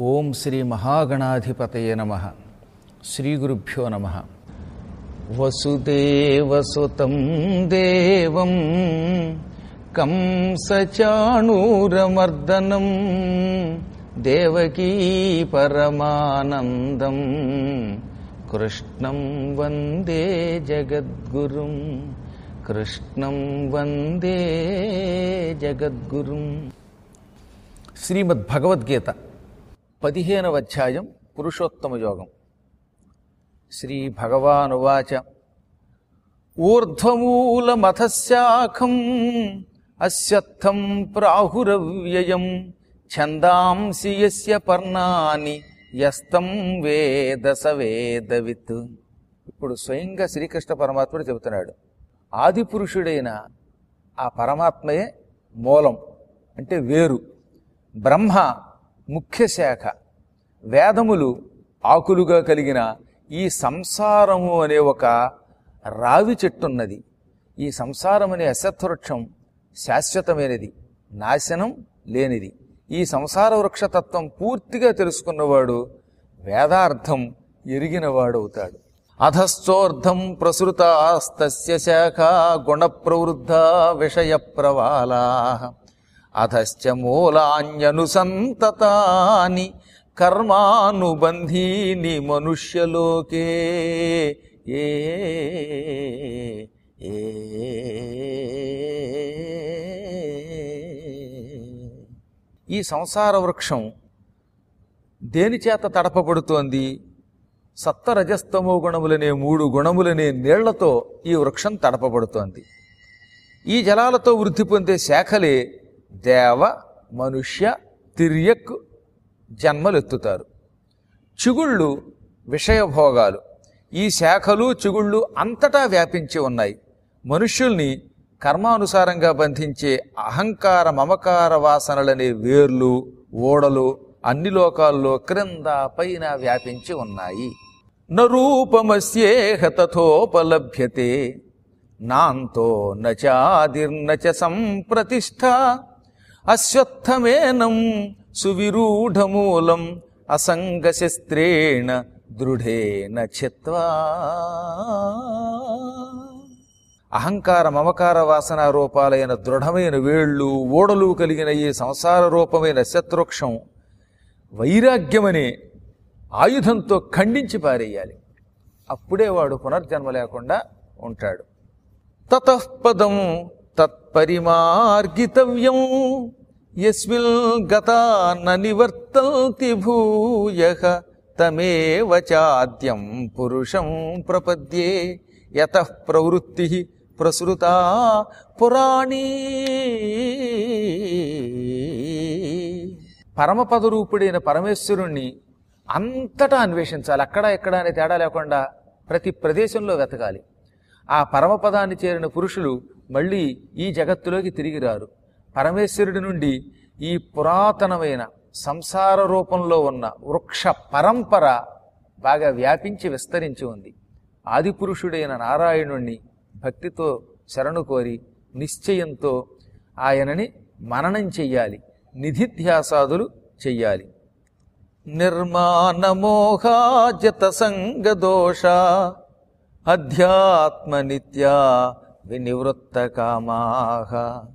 ఓం శ్రీ మహాగణాధిపతయే నమః. శ్రీ గురుభ్యో నమః. వసుదేవసుతం దేవం కంసచాణూరమర్దనం దేవకీ పరమానందం కృష్ణం వందే జగద్గురుం. కృష్ణం వందే జగద్గురుం. శ్రీమద్భగవద్గీత 15వ అధ్యాయం పురుషోత్తమ యోగం. శ్రీ భగవానువాచ ఊర్ధ్వమూలమథశాఖం అశ్వత్థం ప్రాహురవ్యయం ఛందాంసి యస్య పర్ణాని యస్తం వేద స వేదవిత్. ఇప్పుడు స్వయంగా శ్రీకృష్ణ పరమాత్ముడు చెబుతున్నాడు, ఆది పురుషుడైన ఆ పరమాత్మయే మూలం అంటే వేరు, బ్రహ్మ ముఖ్య శాఖ, వేదములు ఆకులుగా కలిగిన ఈ సంసారము అనే ఒక రావి చెట్టున్నది. ఈ సంసారం అనే అశ్వత్థవృక్షం శాశ్వతమైనది, నాశనం లేనిది. ఈ సంసార వృక్షతత్వం పూర్తిగా తెలుసుకున్నవాడు వేదార్థం ఎరిగినవాడవుతాడు. అధశ్చోర్ధం ప్రసృతాస్తస్య శాఖా గుణ ప్రవృద్ధ విషయ ప్రవాలా అధశ్చ మూలాన్యనుసంతతాని కర్మానుబంధీని మనుష్యలోకే. ఈ సంసార వృక్షం దేని చేత తడపబడుతోంది? సత్వరజస్తమో గుణములనే 3 గుణములనే నీళ్లతో ఈ వృక్షం తడపబడుతోంది. ఈ జలాలతో వృద్ధి పొందే శాఖలే దేవ, మనుష్య, తిర్యక్ జన్మలెత్తుతారు. చిగుళ్ళు విషయభోగాలు. ఈ శాఖలు చిగుళ్ళు అంతటా వ్యాపించి ఉన్నాయి. మనుష్యుల్ని కర్మానుసారంగా బంధించే అహంకార మమకార వాసనలనే వేర్లు, ఓడలు అన్ని లోకాల్లో క్రింద పైన వ్యాపించి ఉన్నాయి. నరూపమస్యేహ తథోపలభ్యతే నాంతో నచాదిర్న చ సంప్రతిష్ఠ అశ్వత్థమేనం సువిరూఢమూలం అసంగశస్త్రేణ దృఢేన చిత్వా. అహంకార మమకార వాసన రూపాలైన దృఢమైన వేళ్ళు, ఓడలు కలిగిన ఈ సంసార రూపమైన శత్రుక్షం వైరాగ్యమనే ఆయుధంతో ఖండించి పారేయాలి. అప్పుడే వాడు పునర్జన్మ లేకుండా ఉంటాడు. తతఃపదం తత్పరిమార్గితవ్యం యస్మిల్ గతా న నివర్తంతి భూయః తమేవ చాద్యం పురుషం ప్రపద్యే యతః ప్రవృత్తి ప్రసృతా పురాణీ. పరమపద రూపుడైన పరమేశ్వరుణ్ణి అంతటా అన్వేషించాలి. అక్కడ ఎక్కడ అనే తేడా లేకుండా ప్రతి ప్రదేశంలో వెతకాలి. ఆ పరమపదాన్ని చేరిన పురుషులు మళ్ళీ ఈ జగత్తులోకి తిరిగి రారు. పరమేశ్వరుడి నుండి ఈ పురాతనమైన సంసార రూపంలో ఉన్న వృక్ష పరంపర బాగా వ్యాపించి విస్తరించి ఉంది. ఆదిపురుషుడైన నారాయణుణ్ణి భక్తితో శరణు కోరి నిశ్చయంతో ఆయనని మననం చెయ్యాలి, నిధిధ్యాసాదులు చెయ్యాలి. నిర్మాణమోహాజత సంగదోష అధ్యాత్మ నిత్యా వినివృత్త కామాః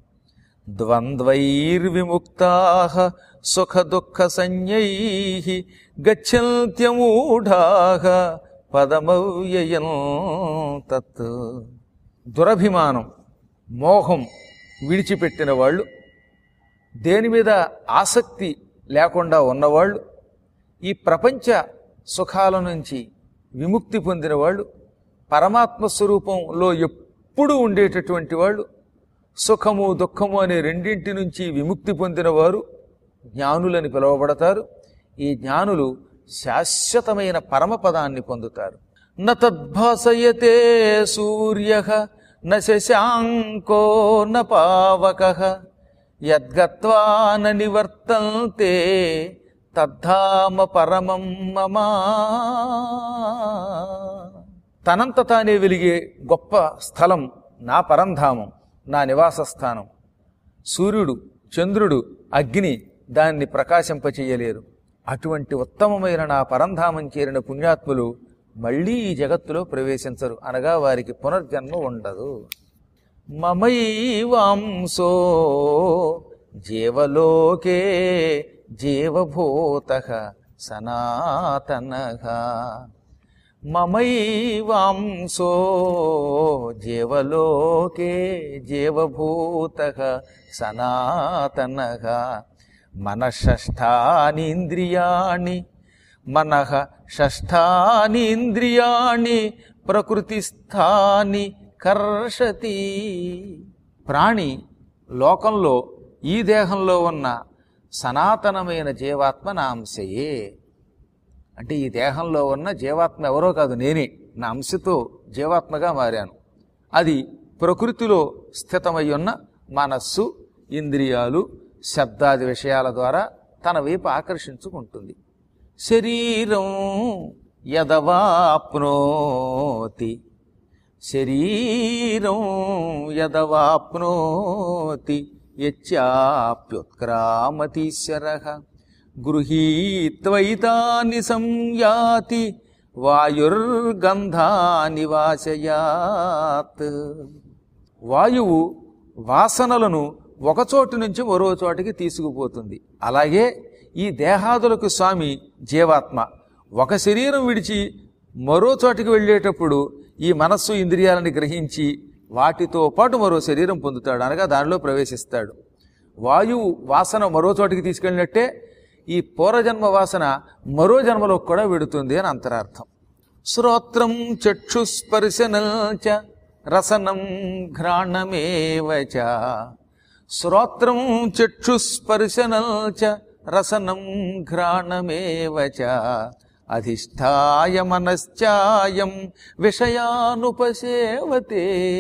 ద్వంద్వైర్విముక్తాః సుఖ దుఃఖ సంజ్ఞైః గచ్చంత్యమూఢాః పదమవ్యయం తత్. దురభిమానం, మోహం విడిచిపెట్టిన వాళ్ళు, దేని మీద ఆసక్తి లేకుండా ఉన్నవాళ్ళు, ఈ ప్రపంచ సుఖాల నుంచి విముక్తి పొందిన వాళ్ళు, పరమాత్మ స్వరూపంలో ఎప్పుడూ ఉండేటటువంటి వాళ్ళు, సుఖము దుఃఖము అనే రెండింటి నుంచి విముక్తి పొందిన వారు జ్ఞానులని పిలువబడతారు. ఈ జ్ఞానులు శాశ్వతమైన పరమపదాన్ని పొందుతారు. న తద్భాసయతే సూర్యః న శశాంకో న పావకః యద్గత్వా న నివర్తంతే తద్ధామ పరమం మమ. తనంత తానే వెలిగే గొప్ప స్థలం నా పరంధామం, నా నివాస స్థానం. సూర్యుడు, చంద్రుడు, అగ్ని దాన్ని ప్రకాశింపచేయలేరు. అటువంటి ఉత్తమమైన నా పరంధామం చేరిన పుణ్యాత్ములు మళ్ళీ ఈ జగత్తులో ప్రవేశించరు, అనగా వారికి పునర్జన్మ ఉండదు. మమైవాంసో జీవలోకే జీవభూతః సనాతనః. మమైవాంసో జీవలోకే జీవభూతః సనాతనః. మనః షష్ఠానీంద్రియాణి ప్రకృతిస్థాని కర్షతి. ప్రాణి లోకంలో ఈ దేహంలో ఉన్న సనాతనమైన జీవాత్మ నా అంశయే. అంటే ఈ దేహంలో ఉన్న జీవాత్మ ఎవరో కాదు, నేనే. నా అంశతో జీవాత్మగా మారాను. అది ప్రకృతిలో స్థితమై ఉన్న మనస్సు, ఇంద్రియాలు, శబ్దాది విషయాల ద్వారా తన వైపు ఆకర్షించుకుంటుంది. శరీరం యదవాప్నోతి యచ్చాప్యుత్క్రామతీశ్వరః గృహీత్వైతాని సంయాతి వాయుర్గంధాని వాశయాత్. వాయువు వాసనలను ఒకచోటు నుంచి మరో చోటికి తీసుకుపోతుంది. అలాగే ఈ దేహాదులకు స్వామి జీవాత్మ ఒక శరీరం విడిచి మరో చోటికి వెళ్ళేటప్పుడు ఈ మనస్సు ఇంద్రియాలని గ్రహించి వాటితో పాటు మరో శరీరం పొందుతాడు, అనగా దానిలో ప్రవేశిస్తాడు. వాయువు వాసన మరో చోటికి తీసుకెళ్ళినట్టే ఈ పూర్వజన్మ వాసన మరో జన్మలో కూడా వెడుతుంది అని అంతరార్థం. శ్రోత్రం చక్షుస్పర్శనం చ రసనం ఘ్రాణమేవ చ. శ్రోత్రం చక్షుస్పర్శనం చ రసనం ఘ్రాణమేవ చ. అధిష్ఠాయ మనశ్చాయం విషయానుపసేవతే.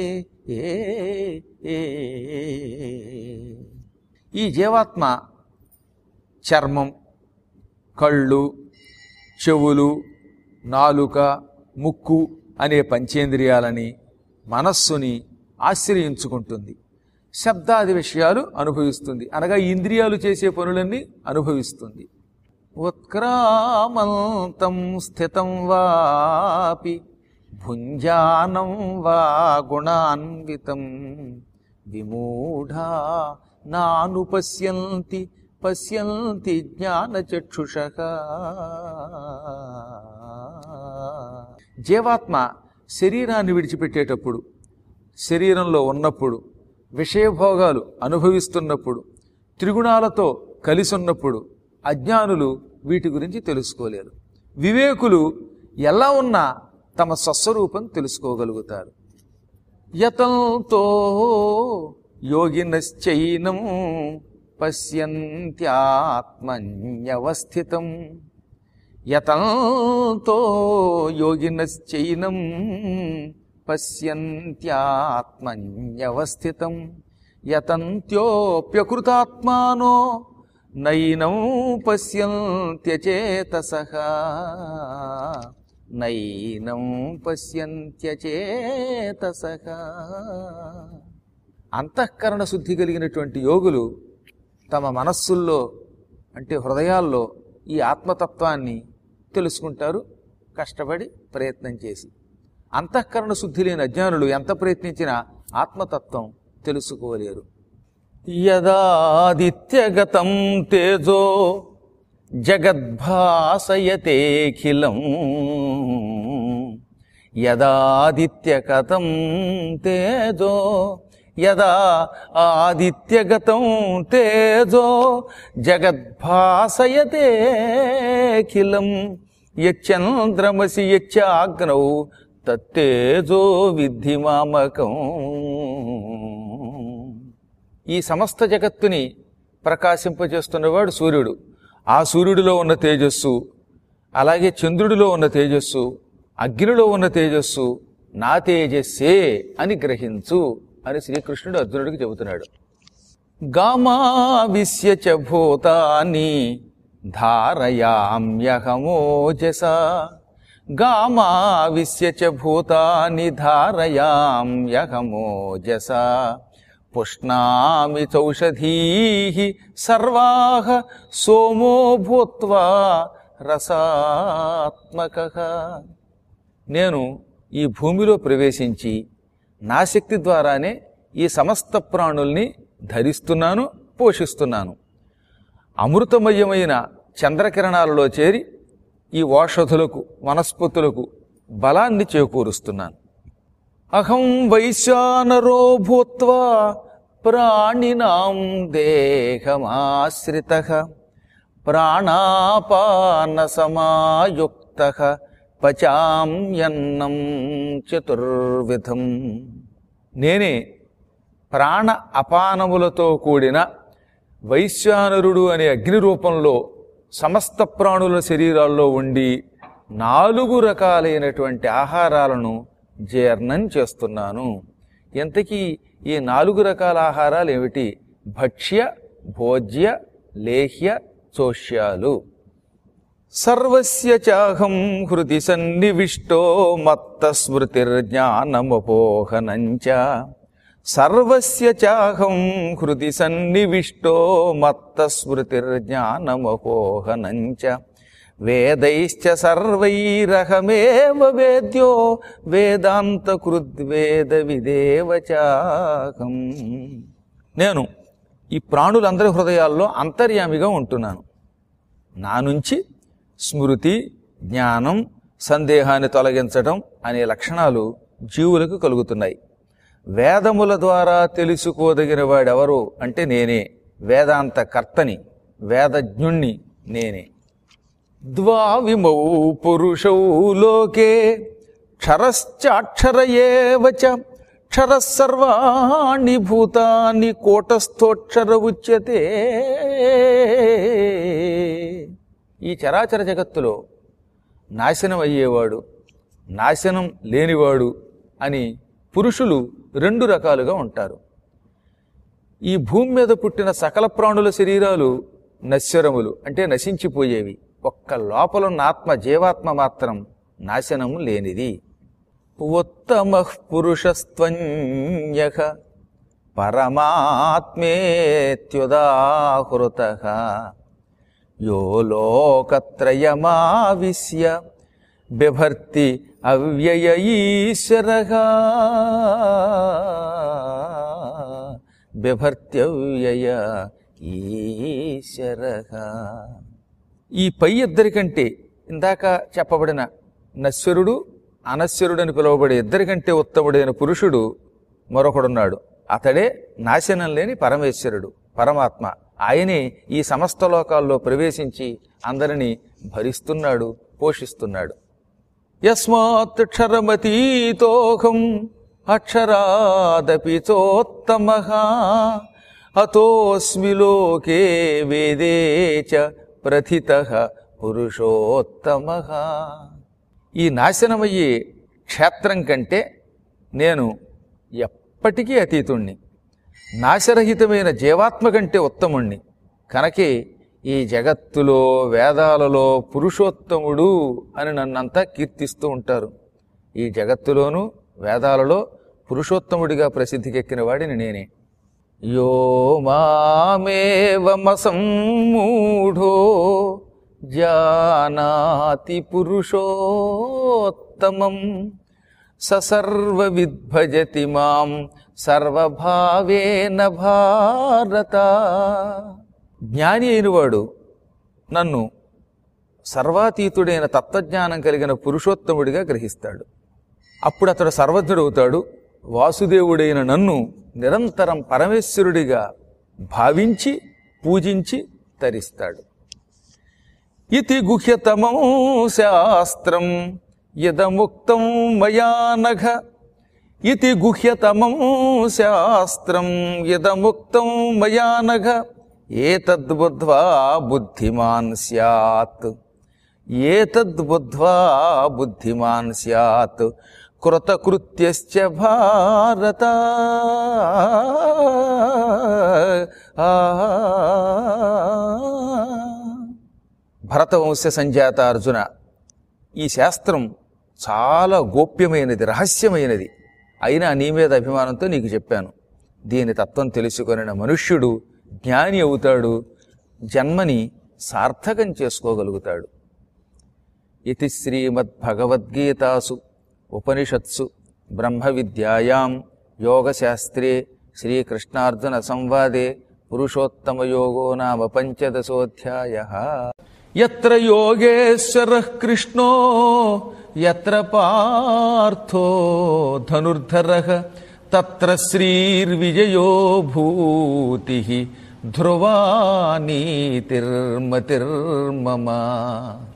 ఈ జీవాత్మ చర్మం, కళ్ళు, చెవులు, నాలుక, ముక్కు అనే పంచేంద్రియాలని, మనస్సుని ఆశ్రయించుకుంటుంది. శబ్దాది విషయాలు అనుభవిస్తుంది, అనగా ఇంద్రియాలు చేసే పనులన్నీ అనుభవిస్తుంది. ఉత్క్రామంతం స్థితం వాపి భుంజానం వా గుణాన్వితం విమూఢా నానుపశ్యంతి పశ్యంతి జ్ఞానచక్షుషః. జీవాత్మ శరీరాన్ని విడిచిపెట్టేటప్పుడు, శరీరంలో ఉన్నప్పుడు, విషయభోగాలు అనుభవిస్తున్నప్పుడు, త్రిగుణాలతో కలిసి ఉన్నప్పుడు అజ్ఞానులు వీటి గురించి తెలుసుకోలేరు. వివేకులు ఎలా ఉన్నా తమ స్వస్వరూపం తెలుసుకోగలుగుతారు. యతంతో యోగినశ్చైనం పశ్యంత్యాత్మన్యవస్థితం. యతంతో యోగినశ్చైనం పశ్యంత్యాత్మన్యవస్థితం. యతంత్యోప్యకృతాత్మానో నైనం పశ్యంత్యచేతసః. నైనం పశ్యంత్యచేతసః. అంతఃకరణ శుద్ధి కలిగినటువంటి యోగులు తమ మనస్సుల్లో అంటే హృదయాల్లో ఈ ఆత్మతత్వాన్ని తెలుసుకుంటారు, కష్టపడి ప్రయత్నం చేసి. అంతఃకరణ శుద్ధి లేని అజ్ఞానులు ఎంత ప్రయత్నించినా ఆత్మతత్వం తెలుసుకోలేరు. యదాదిత్యగతం తేజో జగద్భాసయతేఖిలం. యదాదిత్యగతం తేజో యదా ఆదిత్యగతం తేజో జగద్భాసయతేఖిలం. యచ్చంద్రమసి యచ్చాగ్నౌ తత్తేజో విద్ధి మామకం. ఈ సమస్త జగత్తుని ప్రకాశింపజేస్తున్నవాడు సూర్యుడు. ఆ సూర్యుడిలో ఉన్న తేజస్సు, అలాగే చంద్రుడిలో ఉన్న తేజస్సు, అగ్నిలో ఉన్న తేజస్సు నా తేజస్సే అని గ్రహించు అని శ్రీకృష్ణుడు అర్జునుడికి చెబుతున్నాడు. గామావిశ్య చ భూతాని ధారయామ్యహమోజసా. గామావిశ్య చ భూతాని ధారయామ్యహమోజసా. పుష్ణామి చౌషధీ సర్వాః సోమో భూత్వా రసాత్మకః. నేను ఈ భూమిలో ప్రవేశించి నా శక్తి ద్వారానే ఈ సమస్త ప్రాణుల్ని ధరిస్తున్నాను, పోషిస్తున్నాను. అమృతమయమైన చంద్రకిరణాలలో చేరి ఈ ఓషధులకు, వనస్పతులకు బలాన్ని చేకూరుస్తున్నాను. అహం వైశ్వానరో భూత్వా ప్రాణినాం దేహమాశ్రితః ప్రాణాపాన సమాయుక్తః పచామ్యన్నం చతుర్విధం. నేనే ప్రాణ అపానములతో కూడిన వైశ్వానరుడు అనే అగ్ని రూపంలో సమస్త ప్రాణుల శరీరాల్లో ఉండి 4 రకాలైనటువంటి ఆహారాలను జీర్ణం చేస్తున్నాను. ఇంతకీ ఈ 4 రకాల ఆహారాలు ఏమిటి? భక్ష్య, భోజ్య, లేహ్య, చోష్యాలు. సర్వస్య చాహం హృది సన్నివిష్టో మత్త స్మృతిర్జ్ఞానమపోహనంచ. సర్వస్య చాహం హృది సన్నివిష్టో మత్త స్మృతిర్జ్ఞానమపోహనంచ. వేదైశ్చ సర్వైరహమేవ వేద్యో వేదాంతకృద్వేద విదేవ చాహం. నేను ఈ ప్రాణులందరి హృదయాల్లో అంతర్యామిగా ఉంటున్నాను. నా నుంచి స్మృతి, జ్ఞానం, సందేహాన్ని తొలగించడం అనే లక్షణాలు జీవులకు కలుగుతున్నాయి. వేదముల ద్వారా తెలుసుకోదగిన వాడెవరు అంటే నేనే. వేదాంత కర్తని, వేదజ్ఞుణ్ణి నేనే. ద్వావిమౌ పురుషౌ లోకే క్షరశ్చాక్షర ఏవ చ. క్షరః సర్వాణి భూతాని కూటస్థోక్షర ఉచ్యతే. ఈ చరాచర జగత్తులో నాశనం అయ్యేవాడు, నాశనం లేనివాడు అని పురుషులు 2 రకాలుగా ఉంటారు. ఈ భూమి మీద పుట్టిన సకల ప్రాణుల శరీరాలు నశ్వరములు అంటే నశించిపోయేవి. ఒక్క లోపలున్న ఆత్మ, జీవాత్మ మాత్రం నాశనం లేనిది. ఉత్తమః పురుషస్త్వన్యః పరమాత్మేత్యుదాహృతః యో లోకత్రయమావిశ్య బిభర్తి అవ్యయ ఈశ్వరః. బిభర్త్యవ్యయ ఈశ్వరః. ఈ పై ఇద్దరికంటే ఇందాక చెప్పబడిన నశ్వరుడు, అనశ్వరుడు అని పిలువబడే ఇద్దరికంటే ఉత్తముడైన పురుషుడు మరొకడున్నాడు. అతడే నాశనం లేని పరమేశ్వరుడు, పరమాత్మ. ఆయనే ఈ సమస్త లోకాల్లో ప్రవేశించి అందరినీ భరిస్తున్నాడు, పోషిస్తున్నాడు. యస్మాత్ క్షరమతీతోహం అక్షరాదపి చోత్తమః అతోస్మి లోకే వేదే చ ప్రథితః పురుషోత్తమః. ఈ నాశనమయ్యే క్షేత్రం కంటే నేను ఎప్పటికీ అతీతుణ్ణి, నాశరహితమైన జీవాత్మ కంటే ఉత్తముణ్ణి. కనుకే ఈ జగత్తులో, వేదాలలో పురుషోత్తముడు అని నన్నంతా కీర్తిస్తూ ఉంటారు. ఈ జగత్తులోనూ వేదాలలో పురుషోత్తముడిగా ప్రసిద్ధికెక్కిన వాడిని నేనే. యో మామేవమసమ్మూఢో జానాతి పురుషోత్తమం సర్వవిద్భజతి మాం సర్వభావేన భారత. జ్ఞాని అయినవాడు నన్ను సర్వాతీతుడైన తత్వజ్ఞానం కలిగిన పురుషోత్తముడిగా గ్రహిస్తాడు. అప్పుడు అతడు సర్వజ్ఞుడవుతాడు. వాసుదేవుడైన నన్ను నిరంతరం పరమేశ్వరుడిగా భావించి పూజించి తరిస్తాడు. ఇతి గుహ్యతమం శాస్త్రం యదముక్తం మయా నఘ. ఇతి గుహ్యతమం శాస్త్రం యదముక్తం మయా నఘ. ఏతద్బుద్ధ్వా బుద్ధిమాన్ స్యాత్. ఏతద్బుద్ధ్వా బుద్ధిమాన్ స్యాత్ కృతకృత్యశ్చ భారత. భరతవంశ సంజాత అర్జున, ఈ శాస్త్రం చాలా గోప్యమైనది, రహస్యమైనది. అయినా నీ మీద అభిమానంతో నీకు చెప్పాను. దీని తత్వం తెలుసుకొనిన మనుష్యుడు జ్ఞాని అవుతాడు, జన్మని సార్థకం చేసుకోగలుగుతాడు. ఇది శ్రీమద్భగవద్గీతాసు ఉపనిషత్సు బ్రహ్మ విద్యాయాం యోగశాస్త్రే శ్రీకృష్ణార్జున సంవాదే పురుషోత్తమయోగో నామ పంచదశోऽధ్యాయః. యత్ర యోగేశ్వరః కృష్ణో యత్ర పార్థో ధనుర్ధరః తత్ర శ్రీర్విజయో భూతిః ధ్రువా నీతిర్మతిర్మమ.